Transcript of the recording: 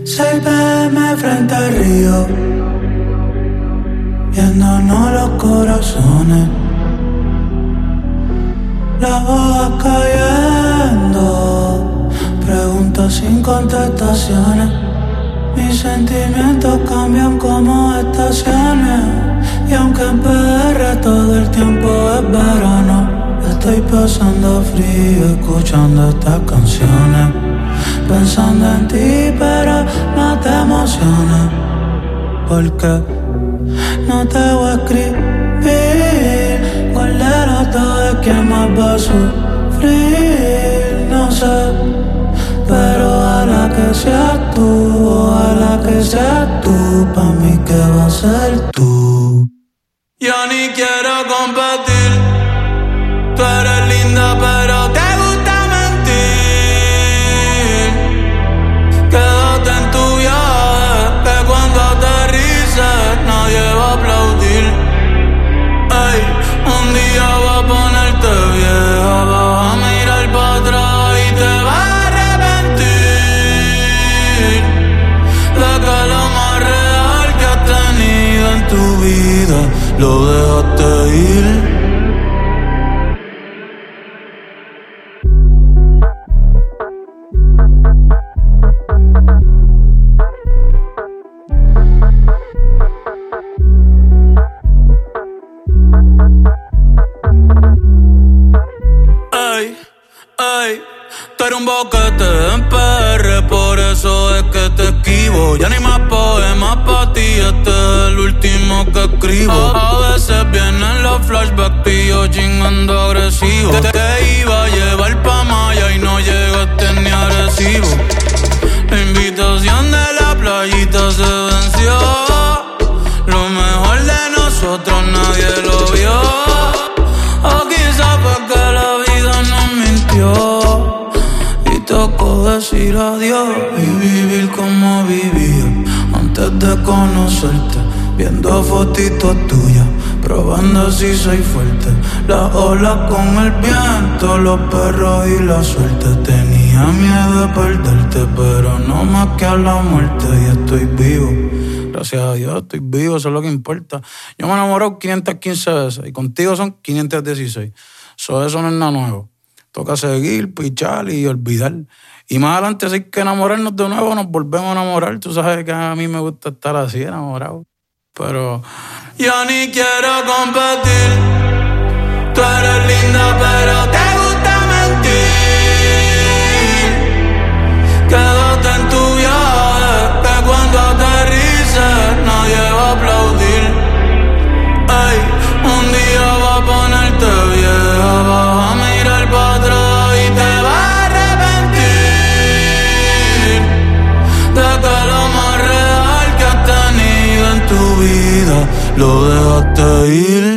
6 PM frente al río, viéndonos los corazones, las hojas cayendo, preguntas sin contestaciones. Mis sentimientos cambian como estaciones, y aunque en PR todo el tiempo es verano, estoy pasando frío escuchando estas canciones, pensando en ti pero no te emociones, porque no te voy a escribir cuál de los dos es quien más va a sufrir, no sé. Pero ojalá que seas tú, ojalá que seas tú, pa' mí que va a ser tú. Yo ni quiero competir, tú eres linda pero te gusta mentir. Quédate en tu viaje, que cuando aterrices nadie va a aplaudir. Ey, un día va a ponerte vieja, vas a mirar para atrás y te vas a tu vida, lo dejaste ir. Ay, ay, tú eres un boquete en PR, por eso es que te esquivo. Ya ni más poemas pa' ti, este es el último que escribo. A veces vienen los flashbacks y yo chingando agresivo. Te iba a llevar pa' Maya y no llegaste ni a Arecibo. La invitación de la playita se venció. Lo mejor de nosotros nadie lo vio. O quizás fue que la vida nos mintió y tocó decir adiós y vivir como vivía antes de conocerte, viendo fotitos tuyas, probando si soy fuerte. Las olas con el viento, los perros y la suerte. Tenía miedo de perderte, pero no más que a la muerte. Y estoy vivo, gracias a Dios estoy vivo, eso es lo que importa. Yo me he enamorado 515 veces y contigo son 516. Eso no es nada nuevo. Toca seguir, pichar y olvidar. Y más adelante, si hay que enamorarnos de nuevo, nos volvemos a enamorar. Tú sabes que a mí me gusta estar así, enamorado. Pero yo ni quiero competir. Tú eres linda, pero te gusta mentir. Quédate en tu viaje, que cuando aterrices nadie va a aplaudir. Ey, un día va a ponerte vieja, vas a mirar para atrás y te vas a arrepentir de que lo más real que has tenido en tu vida lo dejaste ir.